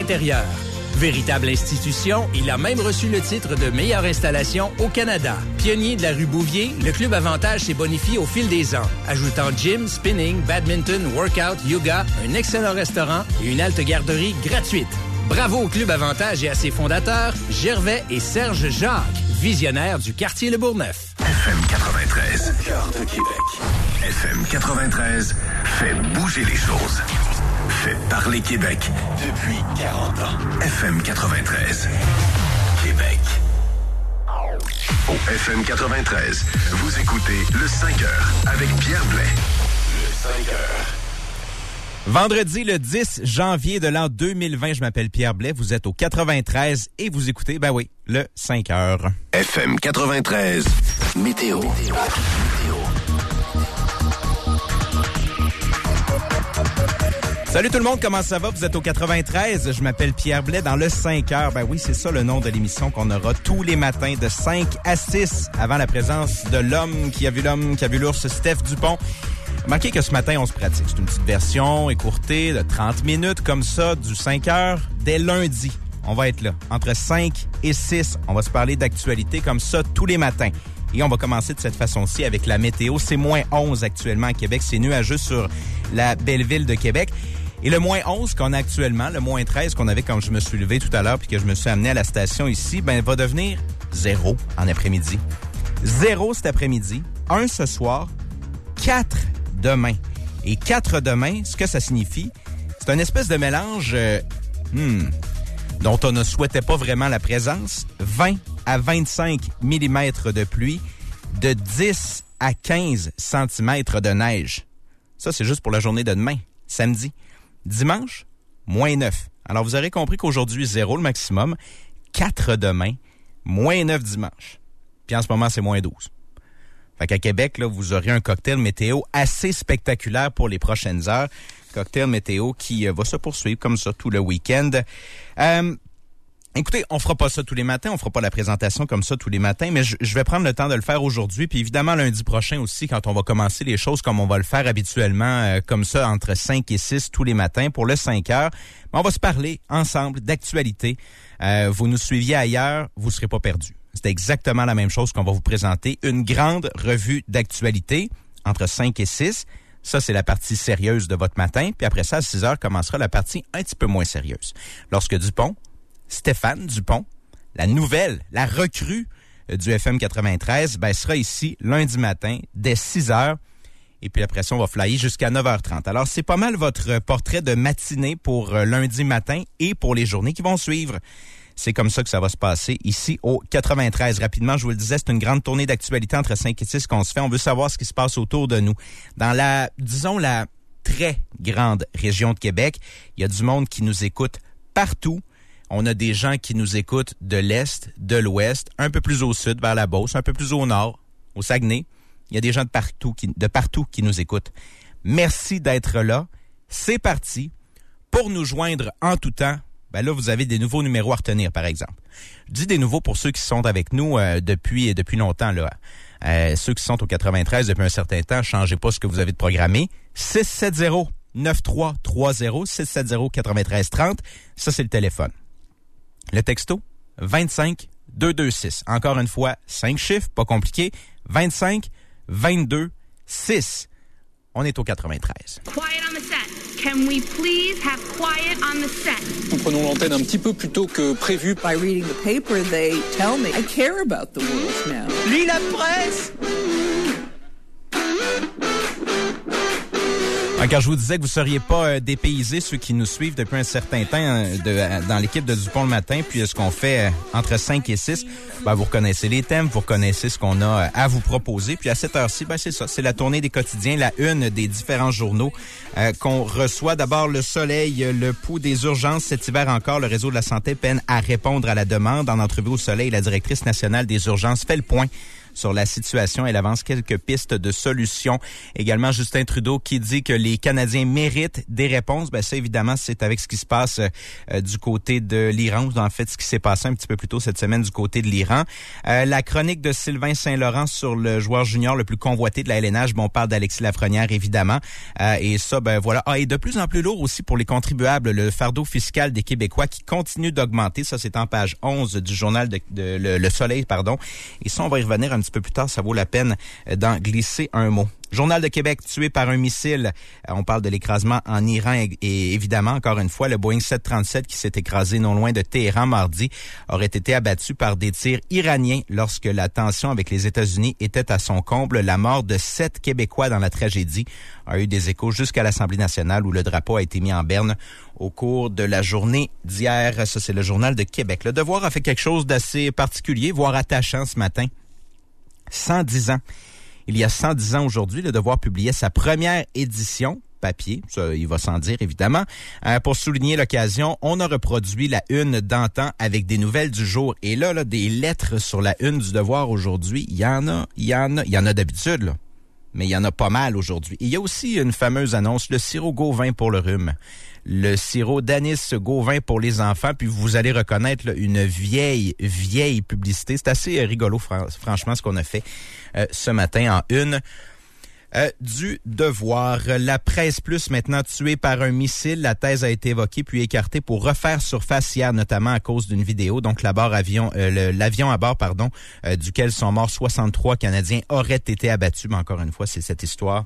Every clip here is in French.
intérieur. Véritable institution, il a même reçu le titre de meilleure installation au Canada. Pionnier de la rue Bouvier, le Club Avantage s'est bonifié au fil des ans, ajoutant gym, spinning, badminton, workout, yoga, un excellent restaurant et une halte garderie gratuite. Bravo au Club Avantage et à ses fondateurs, Gervais et Serge Jacques, visionnaires du quartier Le Bourgneuf. FM 93, au cœur de Québec. FM 93 fait bouger les choses. Fait parler Québec depuis 40 ans. FM 93, Québec. Au FM 93, vous écoutez le 5 heures avec Pierre Blais. Le 5 heures. Vendredi, le 10 janvier de l'an 2020, je m'appelle Pierre Blais, vous êtes au 93 et vous écoutez, ben oui, le 5 heures. FM 93, météo. Salut tout le monde, comment ça va? Vous êtes au 93, je m'appelle Pierre Blais dans le 5 heures. Ben oui, c'est ça le nom de l'émission qu'on aura tous les matins de 5 à 6 avant la présence de l'homme qui a vu l'ours, Steph Dupont. Remarquez que ce matin, on se pratique. C'est une petite version écourtée de 30 minutes comme ça, du 5 heures. Dès lundi, on va être là. Entre 5 et 6, on va se parler d'actualité comme ça tous les matins. Et on va commencer de cette façon-ci avec la météo. C'est moins 11 actuellement à Québec. C'est nuageux sur la belle ville de Québec. Et le moins 11 qu'on a actuellement, le moins 13 qu'on avait quand je me suis levé tout à l'heure puis que je me suis amené à la station ici, ben va devenir 0 en après-midi. 0 cet après-midi, 1 ce soir, 4 demain. Et 4 demain, ce que ça signifie, c'est une espèce de mélange dont on ne souhaitait pas vraiment la présence. 20 à 25 mm de pluie, de 10 à 15 cm de neige. Ça, c'est juste pour la journée de demain, samedi. Dimanche, moins 9. Alors, vous aurez compris qu'aujourd'hui, 0 le maximum, 4 demain, moins 9 dimanche. Puis en ce moment, c'est moins 12. Fait qu'à Québec, là, vous aurez un cocktail météo assez spectaculaire pour les prochaines heures. Cocktail météo qui va se poursuivre comme ça tout le week-end. Écoutez, on fera pas ça tous les matins, on fera pas la présentation comme ça tous les matins, mais je vais prendre le temps de le faire aujourd'hui, puis évidemment lundi prochain aussi, quand on va commencer les choses comme on va le faire habituellement, comme ça, entre 5 et 6 tous les matins pour le 5 heures. On va se parler ensemble d'actualité. Vous nous suiviez ailleurs, vous serez pas perdus. C'est exactement la même chose qu'on va vous présenter. Une grande revue d'actualité entre 5 et 6. Ça, c'est la partie sérieuse de votre matin. Puis après ça, à 6 heures, commencera la partie un petit peu moins sérieuse. Lorsque Stéphane Dupont, la nouvelle, la recrue du FM 93, ben, sera ici lundi matin dès 6 heures. Et puis après ça, on va flyer jusqu'à 9h30. Alors, c'est pas mal votre portrait de matinée pour lundi matin et pour les journées qui vont suivre. C'est comme ça que ça va se passer ici au 93. Rapidement, je vous le disais, c'est une grande tournée d'actualité entre 5 et 6 qu'on se fait. On veut savoir ce qui se passe autour de nous. Dans la très grande région de Québec, il y a du monde qui nous écoute partout. On a des gens qui nous écoutent de l'Est, de l'Ouest, un peu plus au sud, vers la Beauce, un peu plus au nord, au Saguenay. Il y a des gens de partout qui nous écoutent. Merci d'être là. C'est parti. Pour nous joindre en tout temps, ben là, vous avez des nouveaux numéros à retenir, par exemple. Je dis des nouveaux pour ceux qui sont avec nous depuis longtemps, là. Ceux qui sont au 93 depuis un certain temps, changez pas ce que vous avez de programmé. 670-9330, 670-9330. Ça, c'est le téléphone. Le texto, 25-226. Encore une fois, 5 chiffres, pas compliqué. 25-22-6. On est au 93. Quiet on the set. Can we please have quiet on the set? Nous prenons l'antenne un petit peu plus tôt que prévu. By reading the paper, they tell me I care about the world now. Lis la presse! Quand je vous disais que vous ne seriez pas dépaysés, ceux qui nous suivent depuis un certain temps dans l'équipe de Dupont le matin, puis ce qu'on fait entre 5 et 6, ben, vous reconnaissez les thèmes, vous reconnaissez ce qu'on a à vous proposer. Puis à cette heure-ci, ben, c'est ça, c'est la tournée des quotidiens, la une des différents journaux qu'on reçoit. D'abord, Le Soleil, le pouls des urgences. Cet hiver encore, le réseau de la santé peine à répondre à la demande. En entrevue au Soleil, la directrice nationale des urgences fait le point sur la situation. Elle avance quelques pistes de solutions. Également, Justin Trudeau qui dit que les Canadiens méritent des réponses. Ben ça, évidemment, c'est avec ce qui se passe du côté de l'Iran, ou en fait, ce qui s'est passé un petit peu plus tôt cette semaine du côté de l'Iran. La chronique de Sylvain Saint-Laurent sur le joueur junior le plus convoité de la LNH. Bon, on parle d'Alexis Lafrenière, évidemment. Et ça, ben voilà. Et de plus en plus lourd aussi pour les contribuables, le fardeau fiscal des Québécois qui continue d'augmenter. Ça, c'est en page 11 du journal de Le Soleil, pardon. Et ça, on va y revenir un petit peu plus tard. Ça vaut la peine d'en glisser un mot. Journal de Québec, tué par un missile. On parle de l'écrasement en Iran et évidemment, encore une fois, le Boeing 737 qui s'est écrasé non loin de Téhéran mardi aurait été abattu par des tirs iraniens lorsque la tension avec les États-Unis était à son comble. La mort de 7 Québécois dans la tragédie a eu des échos jusqu'à l'Assemblée nationale où le drapeau a été mis en berne au cours de la journée d'hier. Ça, c'est le Journal de Québec. Le Devoir a fait quelque chose d'assez particulier, voire attachant ce matin. 110 ans. Il y a 110 ans aujourd'hui, Le Devoir publiait sa première édition, papier, ça, il va sans dire évidemment. Pour souligner l'occasion, on a reproduit la une d'antan avec des nouvelles du jour. Et là, des lettres sur la une du Devoir aujourd'hui, il y en a d'habitude, là. Mais il y en a pas mal aujourd'hui. Et il y a aussi une fameuse annonce, le sirop Gauvin pour le rhume. Le sirop d'anis Gauvin pour les enfants. Puis vous allez reconnaître là, une vieille publicité. C'est assez rigolo, franchement, ce qu'on a fait ce matin en une du Devoir. La Presse Plus maintenant tuée par un missile. La thèse a été évoquée puis écartée pour refaire surface hier, notamment à cause d'une vidéo. Donc l'avion à bord, duquel sont morts 63 Canadiens auraient été abattus. Mais encore une fois, c'est cette histoire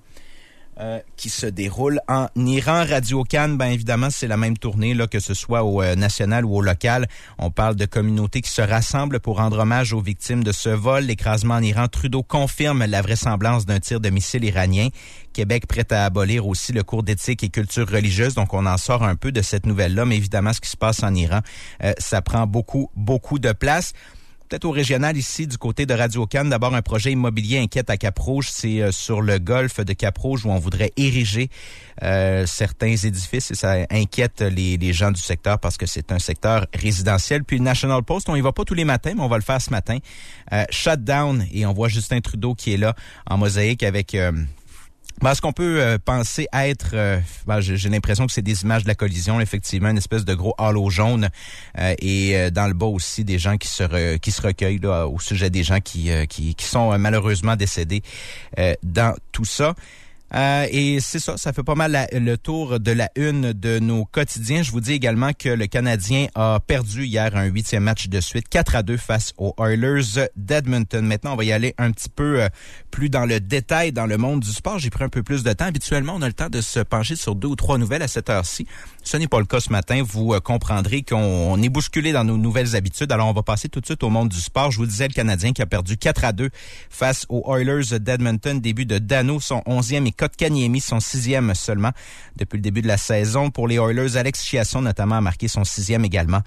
qui se déroule en Iran. Radio-Can, ben évidemment, c'est la même tournée, là, que ce soit au national ou au local. On parle de communautés qui se rassemblent pour rendre hommage aux victimes de ce vol. L'écrasement en Iran, Trudeau confirme la vraisemblance d'un tir de missile iranien. Québec prête à abolir aussi le cours d'éthique et culture religieuse. Donc, on en sort un peu de cette nouvelle-là. Mais évidemment, ce qui se passe en Iran, ça prend beaucoup de place. Peut-être au régional ici, du côté de Radio-Can, d'abord un projet immobilier inquiète à Cap-Rouge. C'est sur le golfe de Cap-Rouge où on voudrait ériger certains édifices et ça inquiète les gens du secteur parce que c'est un secteur résidentiel. Puis le National Post, on y va pas tous les matins, mais on va le faire ce matin. Shutdown, et on voit Justin Trudeau qui est là en mosaïque avec... ce qu'on peut penser être, j'ai l'impression que c'est des images de la collision, effectivement, une espèce de gros halo jaune et dans le bas aussi des gens qui se recueillent là, au sujet des gens qui sont malheureusement décédés dans tout ça. Et c'est ça fait pas mal le tour de la une de nos quotidiens. Je vous dis également que le Canadien a perdu hier un 8e match de suite, 4-2 face aux Oilers d'Edmonton. Maintenant, on va y aller un petit peu plus dans le détail dans le monde du sport. J'ai pris un peu plus de temps. Habituellement, on a le temps de se pencher sur 2 ou 3 nouvelles à cette heure-ci. Ce n'est pas le cas ce matin. Vous comprendrez qu'on est bousculé dans nos nouvelles habitudes. Alors, on va passer tout de suite au monde du sport. Je vous disais, le Canadien qui a perdu 4-2 face aux Oilers d'Edmonton. Début de Dano, son 11e, et Kotkaniemi, son 6e seulement depuis le début de la saison. Pour les Oilers, Alex Chiasson notamment a marqué son 6e également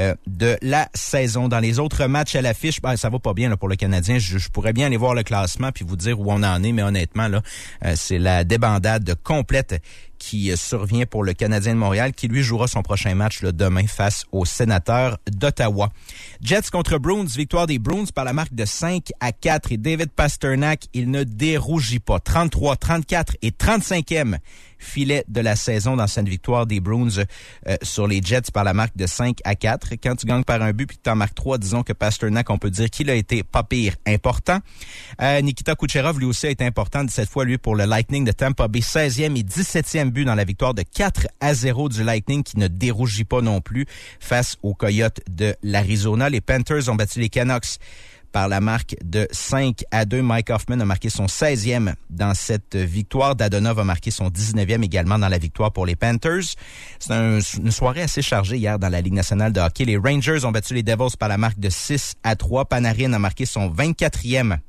de la saison. Dans les autres matchs à l'affiche, ça va pas bien là, pour le Canadien. Je pourrais bien aller voir le classement puis vous dire où on en est, mais honnêtement, là, c'est la débandade complète qui survient pour le Canadien de Montréal, qui lui jouera son prochain match là, demain face aux Sénateurs d'Ottawa. Jets contre Bruins, victoire des Bruins par la marque de 5-4 et David Pastrnak, il ne dérougit pas. 33, 34 et 35e filet de la saison dans cette victoire des Bruins sur les Jets par la marque de 5-4. Quand tu gagnes par un but puis que tu en marques 3, disons que Pastrnak, on peut dire qu'il a été pas pire important. Nikita Kucherov, lui aussi, a été important cette fois, lui, pour le Lightning de Tampa Bay. 16e et 17e but dans la victoire de 4-0 du Lightning qui ne dérougit pas non plus face aux Coyotes de l'Arizona. Les Panthers ont battu les Canucks par la marque de 5-2. Mike Hoffman a marqué son 16e dans cette victoire. Dadonov a marqué son 19e également dans la victoire pour les Panthers. C'est une soirée assez chargée hier dans la Ligue nationale de hockey. Les Rangers ont battu les Devils par la marque de 6-3. Panarin a marqué son 24e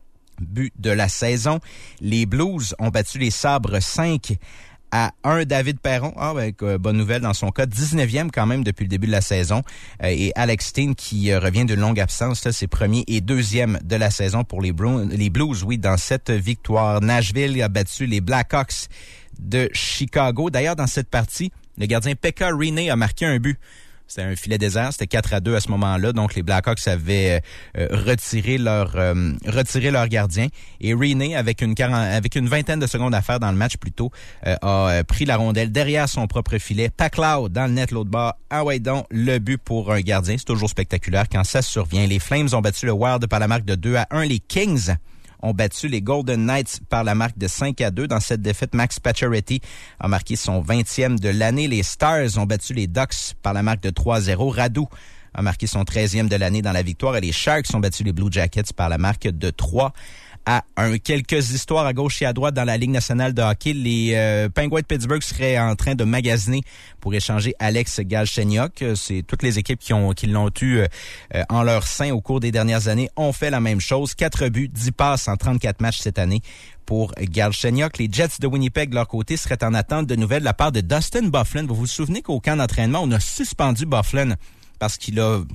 but de la saison. Les Blues ont battu les Sabres 5-1. David Perron, bonne nouvelle dans son cas, 19e quand même depuis le début de la saison. Et Alex Steen qui revient d'une longue absence, là, c'est premier et deuxième de la saison pour les Blues, oui, dans cette victoire. Nashville a battu les Blackhawks de Chicago. D'ailleurs, dans cette partie, le gardien Pekka Rinne a marqué un but. C'était un filet désert, c'était 4-2 à ce moment-là. Donc, les Blackhawks avaient retiré leur gardien. Et Rinne, avec une vingtaine de secondes à faire dans le match plutôt, a pris la rondelle derrière son propre filet. Pacloud dans le net l'autre bord. Ah ouais donc, le but pour un gardien. C'est toujours spectaculaire quand ça survient. Les Flames ont battu le Wild par la marque de 2-1. Les Kings ont battu les Golden Knights par la marque de 5-2. Dans cette défaite, Max Pacioretty a marqué son 20e de l'année. Les Stars ont battu les Ducks par la marque de 3-0. Radu a marqué son 13e de l'année dans la victoire et les Sharks ont battu les Blue Jackets par la marque de 3-1. Quelques histoires à gauche et à droite dans la Ligue nationale de hockey. Les Penguins de Pittsburgh seraient en train de magasiner pour échanger Alex Galchenyuk. C'est toutes les équipes qui l'ont eu en leur sein au cours des dernières années ont fait la même chose. 4 buts, 10 passes en 34 matchs cette année pour Galchenyuk. Les Jets de Winnipeg, de leur côté, seraient en attente de nouvelles de la part de Dustin Byfuglien. Vous vous souvenez qu'au camp d'entraînement, on a suspendu Byfuglien parce qu'il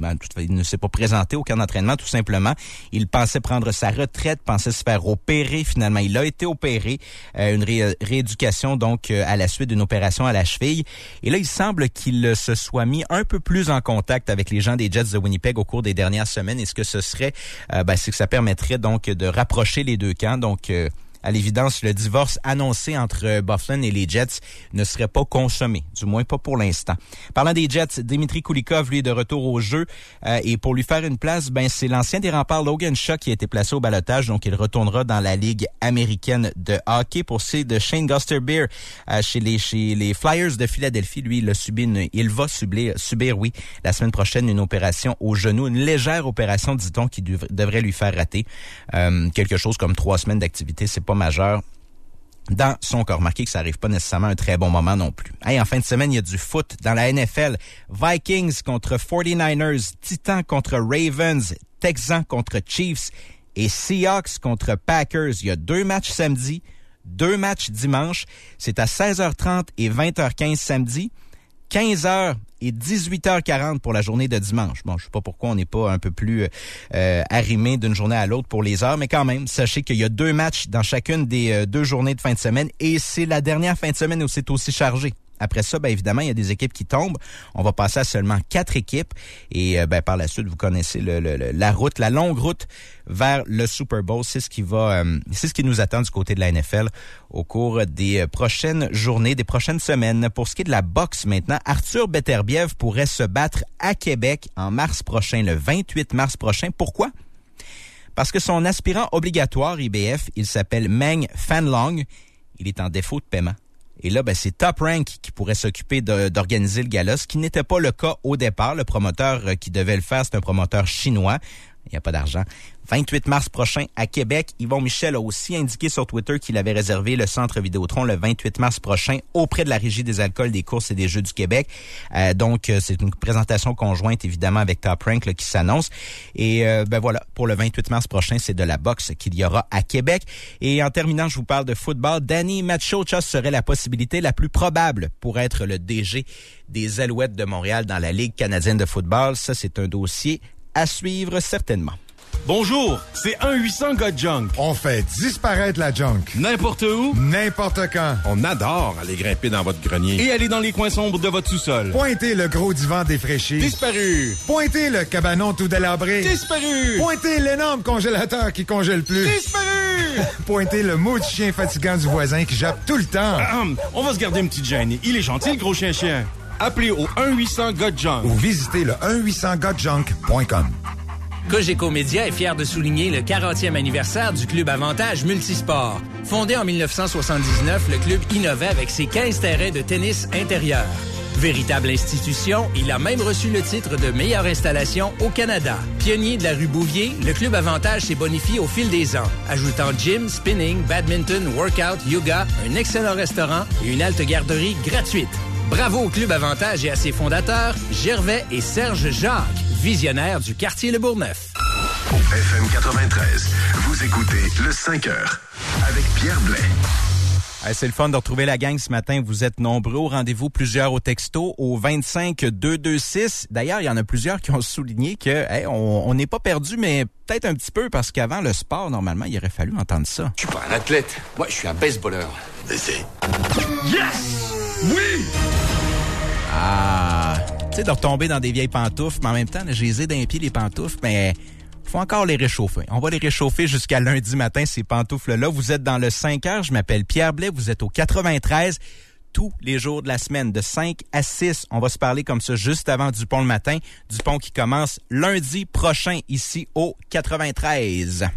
ne s'est pas présenté au camp d'entraînement, tout simplement. Il pensait prendre sa retraite, pensait se faire opérer. Finalement, il a été opéré. Une rééducation, donc, à la suite d'une opération à la cheville. Et là, il semble qu'il se soit mis un peu plus en contact avec les gens des Jets de Winnipeg au cours des dernières semaines. Et ce que ce serait, c'est que ça permettrait, donc, de rapprocher les deux camps. Donc, à l'évidence, le divorce annoncé entre Byfuglien et les Jets ne serait pas consommé, du moins pas pour l'instant. Parlant des Jets, Dmitry Kulikov, lui, est de retour au jeu. Et pour lui faire une place, c'est l'ancien des Remparts, Logan Shaw, qui a été placé au ballottage. Donc, il retournera dans la Ligue américaine de hockey. Pour ce de Shane Gostisbehere, chez les Flyers de Philadelphie, lui, il va subir, la semaine prochaine, une opération au genou. Une légère opération, dit-on, qui devrait lui faire rater quelque chose comme 3 semaines d'activité. C'est pas majeur dans son corps. Remarquez que ça arrive pas nécessairement à un très bon moment non plus. En fin de semaine, il y a du foot dans la NFL. Vikings contre 49ers, Titans contre Ravens, Texans contre Chiefs et Seahawks contre Packers. Il y a 2 matchs samedi, 2 matchs dimanche. C'est à 16h30 et 20h15 samedi, 15h et 18h40 pour la journée de dimanche. Bon, je sais pas pourquoi on n'est pas un peu plus arrimé d'une journée à l'autre pour les heures, mais quand même, sachez qu'il y a 2 matchs dans chacune des 2 journées de fin de semaine et c'est la dernière fin de semaine où c'est aussi chargé. Après ça, évidemment, il y a des équipes qui tombent. On va passer à seulement 4 équipes. Et par la suite, vous connaissez la longue route vers le Super Bowl. C'est ce qui nous attend du côté de la NFL au cours des prochaines journées, des prochaines semaines. Pour ce qui est de la boxe maintenant, Arthur Beterbiev pourrait se battre à Québec en mars prochain, le 28 mars prochain. Pourquoi? Parce que son aspirant obligatoire IBF, il s'appelle Meng Fanlong. Il est en défaut de paiement. Et là, c'est Top Rank qui pourrait s'occuper d'organiser le gala, ce qui n'était pas le cas au départ. Le promoteur qui devait le faire, c'est un promoteur chinois. Il n'y a pas d'argent. 28 mars prochain à Québec. Yvon Michel a aussi indiqué sur Twitter qu'il avait réservé le Centre Vidéotron le 28 mars prochain auprès de la Régie des alcools, des courses et des jeux du Québec. Donc, c'est une présentation conjointe, évidemment, avec Top Rank qui s'annonce. Et voilà, pour le 28 mars prochain, c'est de la boxe qu'il y aura à Québec. Et en terminant, je vous parle de football. Danny Machocha serait la possibilité la plus probable pour être le DG des Alouettes de Montréal dans la Ligue canadienne de football. Ça, c'est un dossier à suivre certainement. Bonjour, c'est 1-800-GOT-JUNK. On fait disparaître la junk. N'importe où, n'importe quand. On adore aller grimper dans votre grenier. et aller dans les coins sombres de votre sous-sol. Pointez le gros divan défraîchi. Disparu. Pointez le cabanon tout délabré. Disparu. Pointez l'énorme congélateur qui congèle plus. Disparu. Pointez le maudit chien fatigant du voisin qui jappe tout le temps. On va se garder une petite gêne. Il est gentil, le gros chien-chien. Appelez au 1-800-GOT-JUNK. Ou visitez le 1-800-GOT-JUNK.com. Cogeco Média est fier de souligner le 40e anniversaire du Club Avantage Multisport. Fondé en 1979, le club innovait avec ses 15 terrains de tennis intérieur. Véritable institution, il a même reçu le titre de meilleure installation au Canada. Pionnier de la rue Bouvier, le Club Avantage s'est bonifié au fil des ans, ajoutant gym, spinning, badminton, workout, yoga, un excellent restaurant et une halte garderie gratuite. Bravo au Club Avantage et à ses fondateurs, Gervais et Serge Jacques, visionnaires du quartier Le Bourgneuf. FM 93, vous écoutez le 5 heures avec Pierre Blais. C'est le fun de retrouver la gang ce matin. Vous êtes nombreux au rendez-vous, plusieurs au texto, au 25-226. D'ailleurs, il y en a plusieurs qui ont souligné que on n'est pas perdu, mais peut-être un petit peu, parce qu'avant le sport, normalement, il aurait fallu entendre ça. Je suis pas un athlète. Moi, je suis un baseballeur. Essai. Yes! Oui! Ah, Tu sais, de retomber dans des vieilles pantoufles, mais en même temps, j'ai les d'un pied les pantoufles, mais faut encore les réchauffer. On va les réchauffer jusqu'à lundi matin, ces pantoufles-là. Vous êtes dans le 5 heures, je m'appelle Pierre Blais, vous êtes au 93, tous les jours de la semaine, de 5 à 6. On va se parler comme ça juste avant Dupont le matin. Dupont qui commence lundi prochain ici au 93.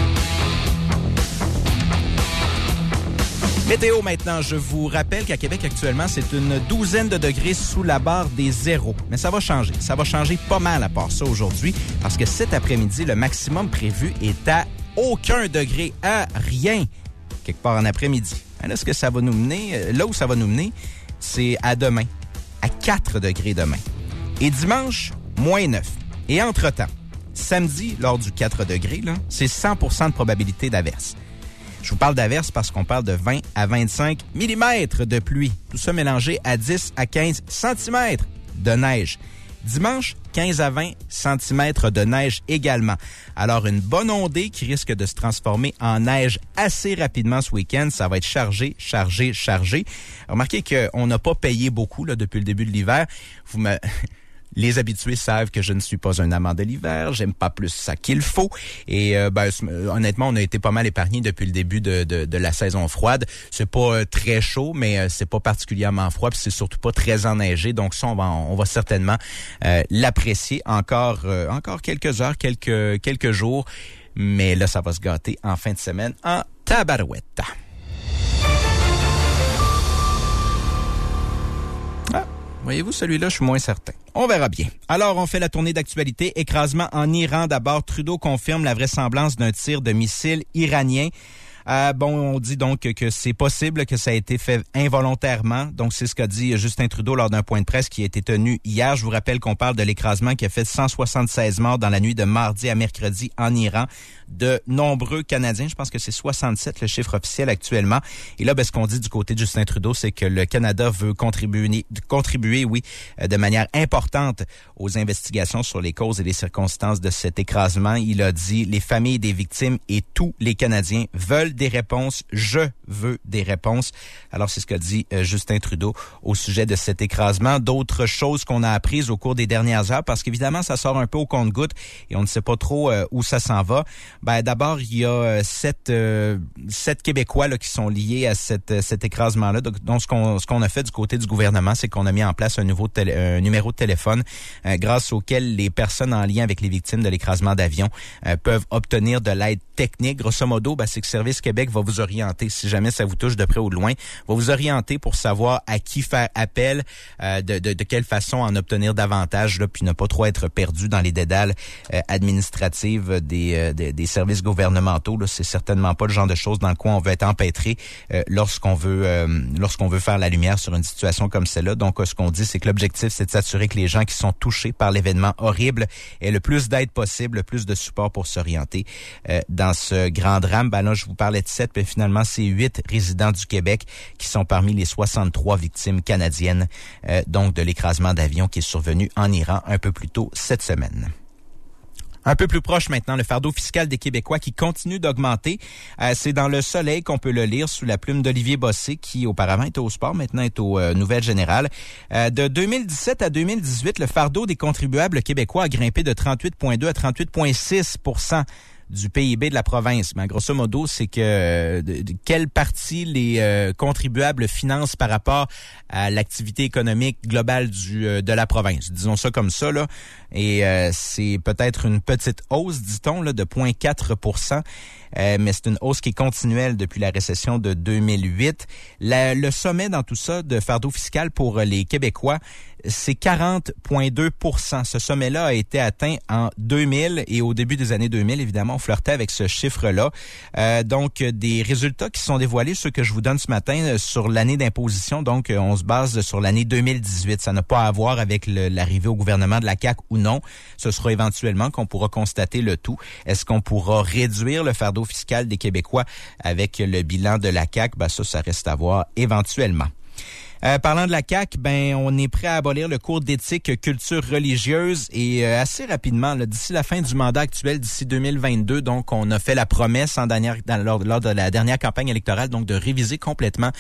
Météo maintenant, je vous rappelle qu'à Québec actuellement, c'est une douzaine de degrés sous la barre des zéros. Mais ça va changer. Ça va changer pas mal à part ça aujourd'hui parce que cet après-midi, le maximum prévu est à aucun degré, à rien, quelque part en après-midi. Là, ce que ça va nous mener, là où ça va nous mener, c'est à demain, à 4 degrés demain. Et dimanche, moins 9. Et entre-temps, samedi, lors du 4 degrés, là, c'est 100% de probabilité d'averse. Je vous parle d'averse parce qu'on parle de 20 à 25 mm de pluie. Tout ça mélangé à 10 à 15 cm de neige. Dimanche, 15 à 20 cm de neige également. Alors, une bonne ondée qui risque de se transformer en neige assez rapidement ce week-end. Ça va être chargé. Remarquez qu'on n'a pas payé beaucoup là, depuis le début de l'hiver. Les habitués savent que je ne suis pas un amant de l'hiver. J'aime pas plus ça qu'il faut. Et honnêtement, on a été pas mal épargnés depuis le début de la saison froide. C'est pas très chaud, mais c'est pas particulièrement froid. Puis c'est surtout pas très enneigé. Donc ça, on va certainement l'apprécier encore quelques heures, quelques jours. Mais là, ça va se gâter en fin de semaine en tabarouette. Voyez-vous, celui-là, je suis moins certain. On verra bien. Alors, on fait la tournée d'actualité. Écrasement en Iran. D'abord, Trudeau confirme la vraisemblance d'un tir de missile iranien. On dit donc que c'est possible que ça a été fait involontairement. Donc, c'est ce qu'a dit Justin Trudeau lors d'un point de presse qui a été tenu hier. Je vous rappelle qu'on parle de l'écrasement qui a fait 176 morts dans la nuit de mardi à mercredi en Iran. De nombreux Canadiens, je pense que c'est 67 le chiffre officiel actuellement. Et là, ce qu'on dit du côté de Justin Trudeau, c'est que le Canada veut contribuer, de manière importante aux investigations sur les causes et les circonstances de cet écrasement. Il a dit, les familles des victimes et tous les Canadiens veulent des réponses. Je veux des réponses. Alors, c'est ce qu'a dit Justin Trudeau au sujet de cet écrasement. D'autres choses qu'on a apprises au cours des dernières heures, parce qu'évidemment, ça sort un peu au compte-gouttes et on ne sait pas trop où ça s'en va. D'abord, il y a sept Québécois là, qui sont liés à cet écrasement-là. Donc, ce qu'on a fait du côté du gouvernement, c'est qu'on a mis en place un numéro de téléphone grâce auquel les personnes en lien avec les victimes de l'écrasement d'avion peuvent obtenir de l'aide technique. Grosso modo, c'est que Service Québec va vous orienter, si jamais ça vous touche de près ou de loin, va vous orienter pour savoir à qui faire appel, de quelle façon en obtenir davantage, là, puis ne pas trop être perdu dans les dédales administratives des services gouvernementaux. Là, c'est certainement pas le genre de choses dans le quoi on veut être empêtré lorsqu'on veut faire la lumière sur une situation comme celle-là. Donc, ce qu'on dit, c'est que l'objectif, c'est de s'assurer que les gens qui sont touchés par l'événement horrible aient le plus d'aide possible, le plus de support pour s'orienter dans ce grand drame. Là, je vous parlais de 7, mais finalement, c'est 8 résidents du Québec qui sont parmi les 63 victimes canadiennes donc de l'écrasement d'avion qui est survenu en Iran un peu plus tôt cette semaine. Un peu plus proche maintenant, le fardeau fiscal des Québécois qui continue d'augmenter. C'est dans Le Soleil qu'on peut le lire sous la plume d'Olivier Bossé, qui auparavant était au sport, maintenant est aux Nouvelles Générales. De 2017 à 2018, le fardeau des contribuables québécois a grimpé de 38,2 à 38,6% du PIB de la province. Mais grosso modo, c'est que quelle partie les contribuables financent par rapport à l'activité économique globale de la province. Disons ça comme ça, là. Et c'est peut-être une petite hausse, dit-on, là, de 0,4%. Mais c'est une hausse qui est continuelle depuis la récession de 2008. Le sommet dans tout ça de fardeau fiscal pour les Québécois, c'est 40,2%. Ce sommet-là a été atteint en 2000 et au début des années 2000, évidemment, on flirtait avec ce chiffre-là. Donc, des résultats qui sont dévoilés, ceux que je vous donne ce matin, sur l'année d'imposition. Donc, on se base sur l'année 2018. Ça n'a pas à voir avec l'arrivée au gouvernement de la CAQ ou non. Ce sera éventuellement qu'on pourra constater le tout. Est-ce qu'on pourra réduire le fardeau fiscal des Québécois avec le bilan de la CAQ? Ça reste à voir éventuellement. Parlant de la CAQ, on est prêt à abolir le cours d'éthique culture religieuse et assez rapidement, là, d'ici la fin du mandat actuel, d'ici 2022. Donc, on a fait la promesse lors de la dernière campagne électorale, donc de réviser complètement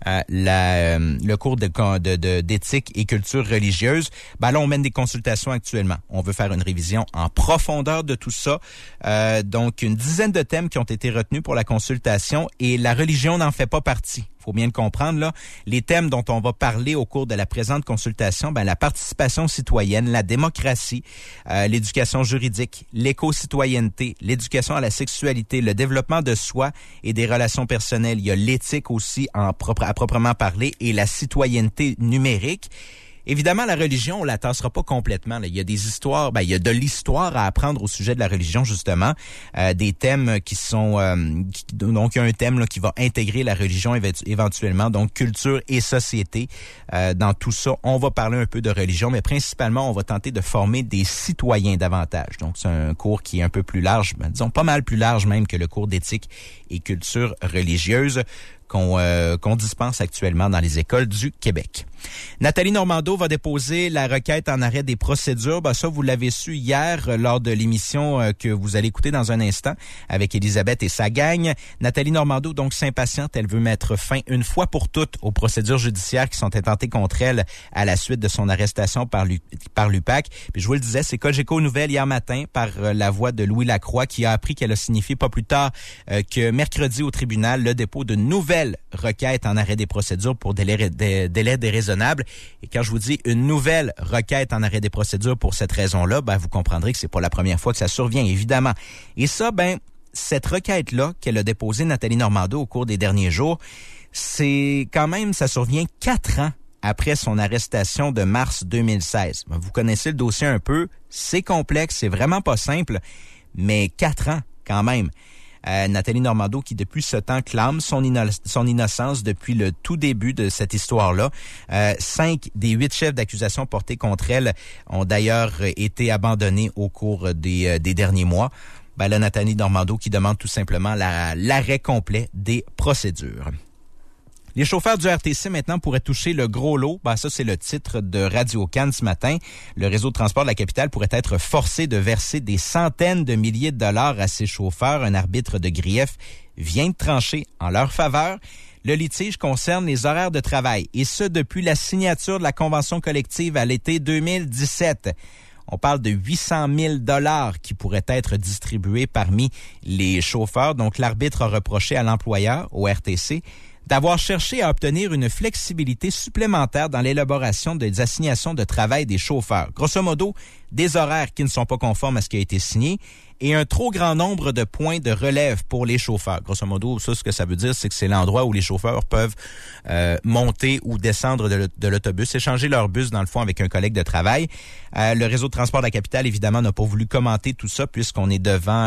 le cours d'éthique et culture religieuse. Là, on mène des consultations actuellement. On veut faire une révision en profondeur de tout ça. Donc, une dizaine de thèmes qui ont été retenus pour la consultation et la religion n'en fait pas partie. Faut bien le comprendre, là. Les thèmes dont on va parler au cours de la présente consultation, la participation citoyenne, la démocratie, l'éducation juridique, l'éco-citoyenneté, l'éducation à la sexualité, le développement de soi et des relations personnelles. Il y a l'éthique aussi à proprement parler et la citoyenneté numérique. Évidemment, la religion, on la tassera pas complètement. Là. Il y a des histoires, il y a de l'histoire à apprendre au sujet de la religion, justement. Des thèmes qui sont... donc, il y a un thème là, qui va intégrer la religion éventuellement, donc culture et société. Dans tout ça, on va parler un peu de religion, mais principalement, on va tenter de former des citoyens davantage. Donc, c'est un cours qui est un peu plus large, disons pas mal plus large même que le cours d'éthique et culture religieuse qu'on dispense actuellement dans les écoles du Québec. Nathalie Normando va déposer la requête en arrêt des procédures. Ça, vous l'avez su hier lors de l'émission que vous allez écouter dans un instant avec Elisabeth et sa gang. Nathalie Normando, donc, s'impatiente. Elle veut mettre fin une fois pour toutes aux procédures judiciaires qui sont intentées contre elle à la suite de son arrestation par l'UPAC. Puis je vous le disais, c'est Cogeco aux nouvelles hier matin par la voix de Louis Lacroix qui a appris qu'elle a signifié pas plus tard que mercredi au tribunal le dépôt de nouvelles requêtes en arrêt des procédures pour délai déraisonnable. Et quand je vous dis une nouvelle requête en arrêt des procédures pour cette raison-là, vous comprendrez que c'est pas la première fois que ça survient, évidemment. Et ça, cette requête-là qu'elle a déposée, Nathalie Normando, au cours des derniers jours, c'est quand même, ça survient 4 ans après son arrestation de mars 2016. Vous connaissez le dossier un peu, c'est complexe, c'est vraiment pas simple, mais 4 ans quand même. Nathalie Normando qui depuis ce temps clame son innocence depuis le tout début de cette histoire-là. 5 des 8 chefs d'accusation portés contre elle ont d'ailleurs été abandonnés au cours des derniers mois. Là, Nathalie Normando qui demande tout simplement l'arrêt complet des procédures. Les chauffeurs du RTC maintenant pourraient toucher le gros lot. Ça, c'est le titre de Radio-Can ce matin. Le réseau de transport de la capitale pourrait être forcé de verser des centaines de milliers de dollars à ses chauffeurs. Un arbitre de grief vient de trancher en leur faveur. Le litige concerne les horaires de travail, et ce, depuis la signature de la convention collective à l'été 2017. On parle de 800 000 $ qui pourraient être distribués parmi les chauffeurs. Donc, l'arbitre a reproché à l'employeur, au RTC, d'avoir cherché à obtenir une flexibilité supplémentaire dans l'élaboration des assignations de travail des chauffeurs. Grosso modo, des horaires qui ne sont pas conformes à ce qui a été signé et un trop grand nombre de points de relève pour les chauffeurs. Grosso modo, ça, ce que ça veut dire, c'est que c'est l'endroit où les chauffeurs peuvent monter ou descendre de l'autobus, échanger leur bus, dans le fond, avec un collègue de travail. Le réseau de transport de la capitale, évidemment, n'a pas voulu commenter tout ça puisqu'on est devant...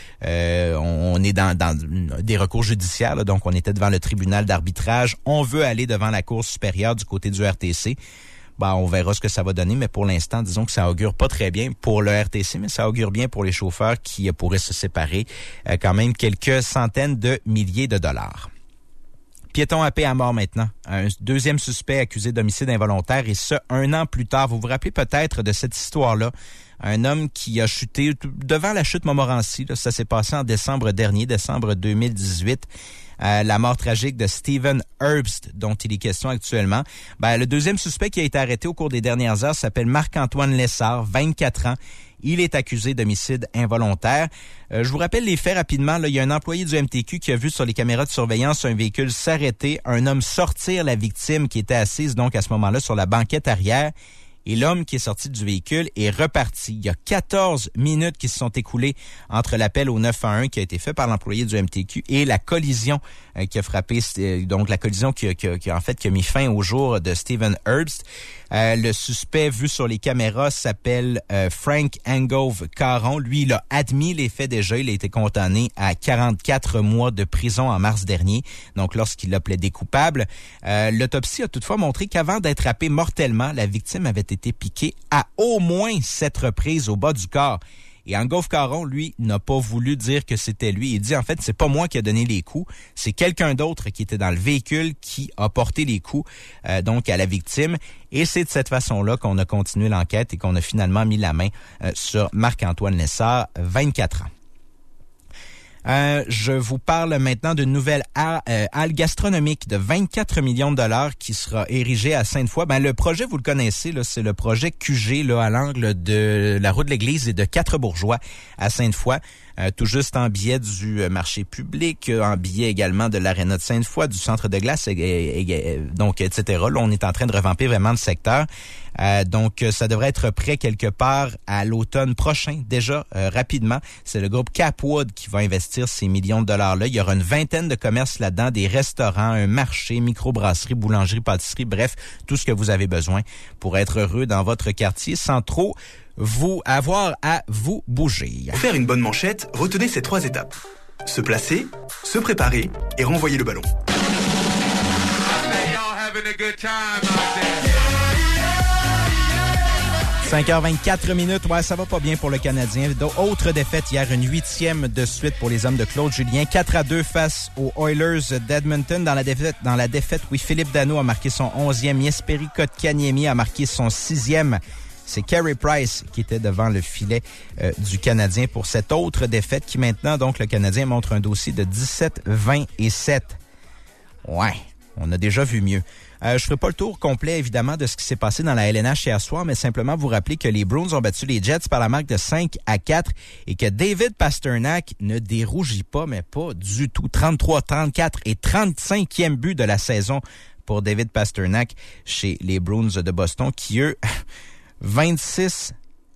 on est dans des recours judiciaires, là, donc on était devant le tribunal d'arbitrage. On veut aller devant la Cour supérieure du côté du RTC. On verra ce que ça va donner, mais pour l'instant, disons que ça augure pas très bien pour le RTC, mais ça augure bien pour les chauffeurs qui pourraient se séparer quand même quelques centaines de milliers de dollars. Piéton happé à mort maintenant. Un deuxième suspect accusé d'homicide involontaire, et ce, 1 an plus tard. Vous vous rappelez peut-être de cette histoire-là. Un homme qui a chuté devant la chute Montmorency. Là, ça s'est passé en décembre dernier, décembre 2018. La mort tragique de Stephen Herbst, dont il est question actuellement. Le deuxième suspect qui a été arrêté au cours des dernières heures s'appelle Marc-Antoine Lessard, 24 ans. Il est accusé d'homicide involontaire. Je vous rappelle les faits rapidement. Là, il y a un employé du MTQ qui a vu sur les caméras de surveillance un véhicule s'arrêter, un homme sortir la victime qui était assise donc à ce moment-là sur la banquette arrière. Et l'homme qui est sorti du véhicule est reparti. Il y a 14 minutes qui se sont écoulées entre l'appel au 911 qui a été fait par l'employé du MTQ et la collision qui a frappé, donc la collision qui a mis fin au jour de Stephen Herbst. Le suspect vu sur les caméras s'appelle Frank Angove Caron. Lui, il a admis les faits déjà. Il a été condamné à 44 mois de prison en mars dernier, donc lorsqu'il a plaidé coupable. L'autopsie a toutefois montré qu'avant d'être happé mortellement, la victime avait été piquée à au moins 7 reprises au bas du corps. Et Angove Caron, lui, n'a pas voulu dire que c'était lui. Il dit, en fait, c'est pas moi qui a donné les coups, c'est quelqu'un d'autre qui était dans le véhicule qui a porté les coups, donc à la victime. Et c'est de cette façon-là qu'on a continué l'enquête et qu'on a finalement mis la main sur Marc-Antoine Lessard, 24 ans. Je vous parle maintenant d'une nouvelle halle gastronomique de 24 millions de dollars qui sera érigée à Sainte-Foy. Le projet, vous le connaissez, là, c'est le projet QG là, à l'angle de la rue de l'Église et de Quatre-Bourgeois à Sainte-Foy. Tout juste en biais du marché public, en biais également de l'aréna de Sainte-Foy, du centre de glace, donc etc. Là, on est en train de revamper vraiment le secteur. Donc, ça devrait être prêt quelque part à l'automne prochain, déjà rapidement. C'est le groupe Capwood qui va investir ces millions de dollars-là. Il y aura une vingtaine de commerces là-dedans, des restaurants, un marché, microbrasserie, boulangerie, pâtisserie, bref, tout ce que vous avez besoin pour être heureux dans votre quartier sans trop vous avoir à vous bouger. Pour faire une bonne manchette, retenez ces 3 étapes. Se placer, se préparer et renvoyer le ballon. 5h24, ouais, ça va pas bien pour le Canadien. Autre défaite hier, une 8e de suite pour les hommes de Claude Julien. 4-2 face aux Oilers d'Edmonton. Dans la défaite, oui, Philippe Danault a marqué son 11e. Jesperi Kotkaniemi a marqué son 6e. C'est Carey Price qui était devant le filet du Canadien pour cette autre défaite qui maintenant, donc, le Canadien montre un dossier de 17-20-7. Ouais, on a déjà vu mieux. Je ferai pas le tour complet, évidemment, de ce qui s'est passé dans la LNH hier soir, mais simplement vous rappeler que les Bruins ont battu les Jets par la marque de 5-4 et que David Pastrnak ne dérougit pas, mais pas du tout. 33, 34 et 35e but de la saison pour David Pastrnak chez les Bruins de Boston qui, eux... 26-8-11,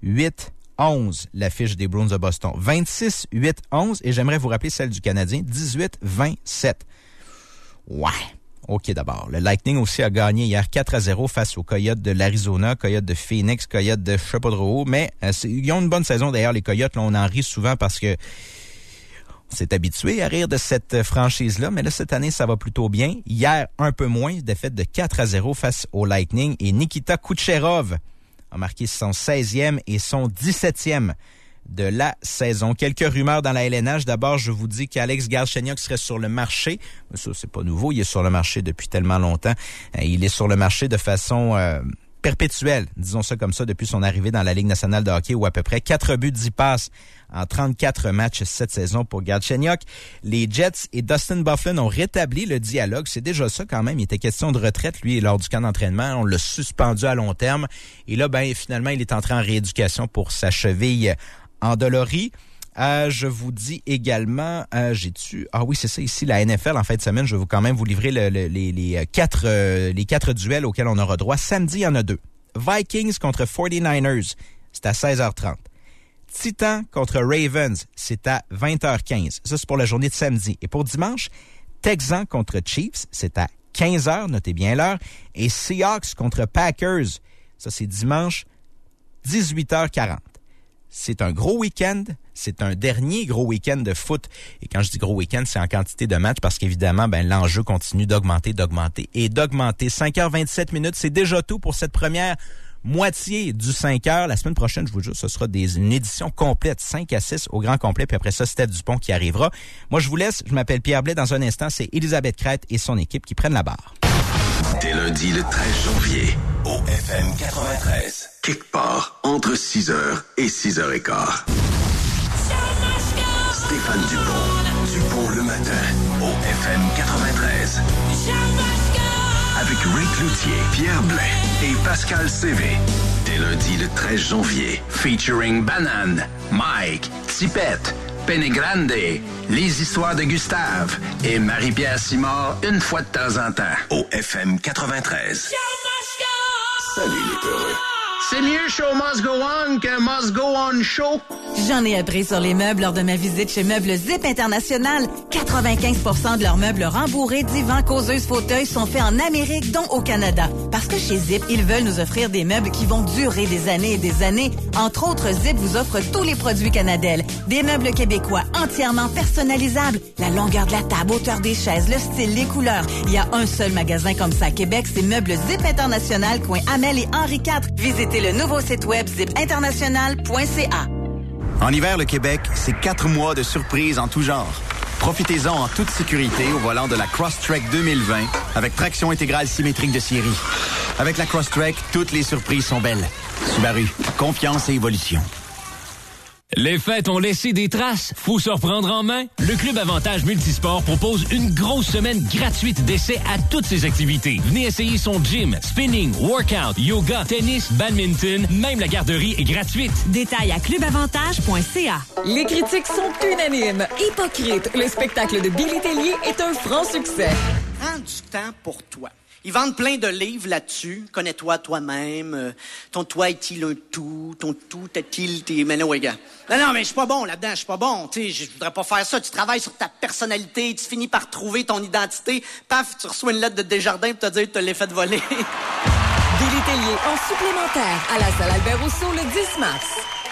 l'affiche des Bruins de Boston. 26-8-11, et j'aimerais vous rappeler celle du Canadien, 18-27. Ouais. OK, d'abord. Le Lightning aussi a gagné hier 4-0 face aux Coyotes de l'Arizona, Coyotes de Phoenix, Coyotes de je sais pas trop où, mais ils ont une bonne saison d'ailleurs, les Coyotes. Là, on en rit souvent parce que on s'est habitué à rire de cette franchise-là, mais là, cette année, ça va plutôt bien. Hier, un peu moins, défaite de 4-0 face au Lightning, et Nikita Kucherov a marqué son 16e et son 17e de la saison. Quelques rumeurs dans la LNH. D'abord, je vous dis qu'Alex Galchenyuk serait sur le marché. Ça, c'est pas nouveau. Il est sur le marché depuis tellement longtemps. Il est sur le marché de façon perpétuelle, disons ça comme ça, depuis son arrivée dans la Ligue nationale de hockey, où à peu près 4 buts, 10 passes en 34 matchs cette saison pour Galchenyuk. Les Jets et Dustin Byfuglien ont rétabli le dialogue. C'est déjà ça quand même. Il était question de retraite, lui, lors du camp d'entraînement. On l'a suspendu à long terme. Et là, finalement, il est entré en rééducation pour sa cheville endolorie. Je vous dis également, ah oui, c'est ça ici, la NFL en fin de semaine. Je vais quand même vous livrer les quatre duels auxquels on aura droit. Samedi, il y en a 2. Vikings contre 49ers, c'est à 16h30. Titans contre Ravens, c'est à 20h15. Ça, c'est pour la journée de samedi. Et pour dimanche, Texans contre Chiefs, c'est à 15h, notez bien l'heure. Et Seahawks contre Packers, ça, c'est dimanche, 18h40. C'est un gros week-end. C'est un dernier gros week-end de foot. Et quand je dis gros week-end, c'est en quantité de matchs parce qu'évidemment, l'enjeu continue d'augmenter. 5h27, c'est déjà tout pour cette première moitié du 5h. La semaine prochaine, je vous jure, ce sera une édition complète, 5-6 au grand complet. Puis après ça, Steph Dupont qui arrivera. Moi, je vous laisse. Je m'appelle Pierre Blais. Dans un instant, c'est Elisabeth Crête et son équipe qui prennent la barre. Dès lundi, le 13 janvier, au FM 93. Quelque part entre 6h et 6h15. Stéphane Dupont le matin, au FM 93. Avec Ray Cloutier, Pierre Blais et Pascal CV. Dès lundi, le 13 janvier, featuring Banane, Mike, Tipette, Penegrande, les histoires de Gustave et Marie-Pierre Simard une fois de temps en temps, au FM 93. Salut les peureux. C'est mieux Show Must Go On que Must Go On Show. J'en ai appris sur les meubles lors de ma visite chez Meubles Zip International. 95% de leurs meubles rembourrés, divans, causeuses, fauteuils sont faits en Amérique, dont au Canada. Parce que chez Zip, ils veulent nous offrir des meubles qui vont durer des années et des années. Entre autres, Zip vous offre tous les produits Canadel. Des meubles québécois entièrement personnalisables. La longueur de la table, hauteur des chaises, le style, les couleurs. Il y a un seul magasin comme ça à Québec, c'est Meubles Zip International, coin Amel et Henri IV. Visitez le nouveau site web zipinternational.ca. En hiver, le Québec, c'est 4 mois de surprises en tout genre. Profitez-en en toute sécurité au volant de la Crosstrek 2020 avec traction intégrale symétrique de série. Avec la Crosstrek, toutes les surprises sont belles. Subaru, confiance et évolution. Les fêtes ont laissé des traces. Faut se reprendre en main. Le Club Avantage Multisport propose une grosse semaine gratuite d'essai à toutes ses activités. Venez essayer son gym, spinning, workout, yoga, tennis, badminton, même la garderie est gratuite. Détails à clubavantage.ca. Les critiques sont unanimes. Hypocrite, le spectacle de Billy Tellier est un franc succès. Prends du temps pour toi. Ils vendent plein de livres là-dessus. Connais-toi toi-même. Ton toi est-il un tout? Ton tout est-il... Mais non, gars. Non, mais je suis pas bon là-dedans. Je suis pas bon. Tu sais, je voudrais pas faire ça. Tu travailles sur ta personnalité. Tu finis par trouver ton identité. Paf, tu reçois une lettre de Desjardins pour te dire que tu l'as fait voler. Billy Tellier en supplémentaire à la salle Albert Rousseau le 10 mars.